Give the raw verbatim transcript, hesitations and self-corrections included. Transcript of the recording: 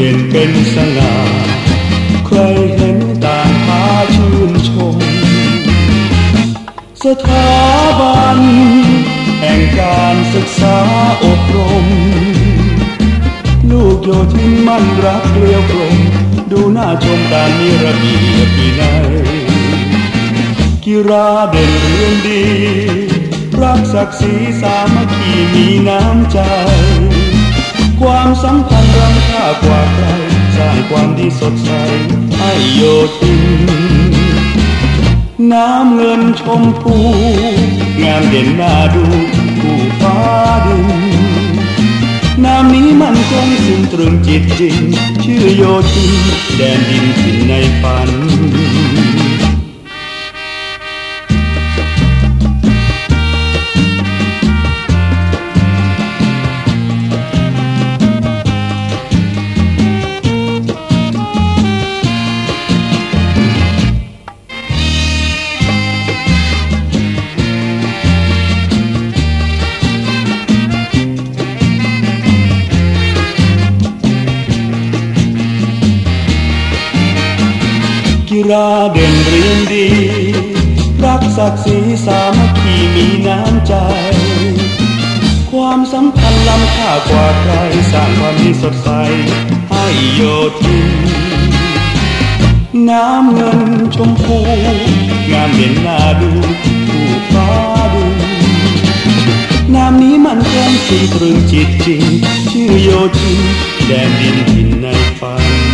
ด่นเป็นสง่าใครเห็นต่างพาชื่นชมสถาบันแห่งการศึกษาอบรมลูกโยธินมั่นรักเกลียวกลมดูหน้าชมการมีระเบียบวินัยกีฬาเด่นเรื่องดีรักศักดิ์ศรีสามัคคีมีน้ำใจความสัมพันธ์รำค่ากว่าใครสร้างความดีสดใสให้โยธินน้ำเงินชมพูงามเด่นน่าดูผู้ฟ้าดินน้ำนี้มันคงซึ้งตรึงจิตจริงชื่อโยธินแดนดินถิ่นในฝันกีฬาเด่นเรียนดีรักศักดิ์ศรีสามัคคีมีน้ำใจความสัมพันธ์ล้ำค่ากว่าใครสร้างความดีสดใสให้โยธินน้ำเงินชมพูงามเด่นน่าดูผู้ฟ้าดินน้ำนี้มันคงซึ้งตรึงจิตจริงชื่อโยธินแดนดินถิ่นในฝัน